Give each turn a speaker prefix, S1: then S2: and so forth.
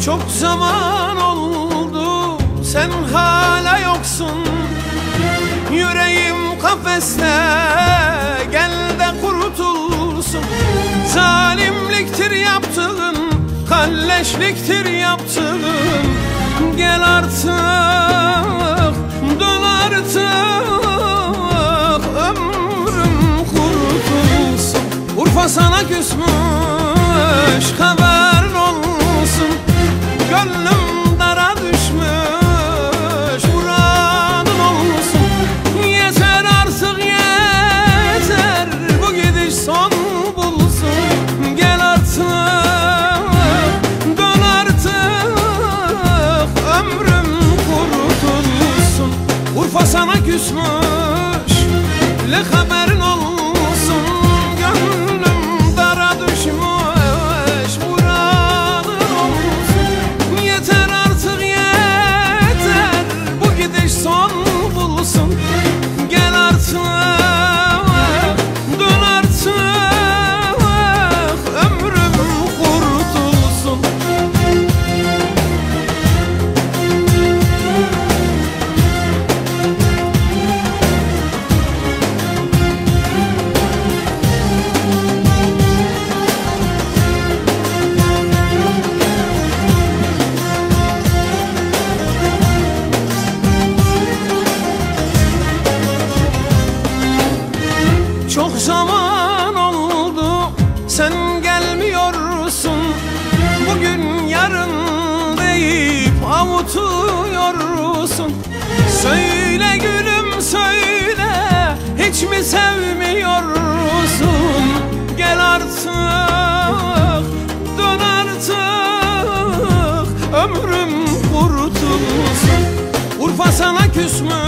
S1: Çok zaman oldu sen hala yoksun. Yüreğim kafeste, gel de kurtulsun. Zalimliktir yaptığın, kalleşliktir yaptığın. Gel artık, dön artık, ömrüm kurtulsun. Urfa sana küsmüş, haberin olsun. Gönlüm dara düşmüş, muradın olsun. Yeter artık yeter, bu gidiş son bulsun. Gel artık, dön artık, ömrüm kurtulsun. Urfa sana küsmüş, le haberin olsun. Gönlüm dara düşmüş, muradın olsun. Yeter artık yeter, bu gidiş son bulsun. Gel artık, dön artık, ömrüm kurtulsun. Çok zaman oldu sen gelmiyorsun. Bugün yarın deyip avutuyorsun. Söyle gülüm söyle, hiç mi sevmiyorsun? Gel artık, dön artık, ömrüm kurtulsun. Urfa sana küsmüş,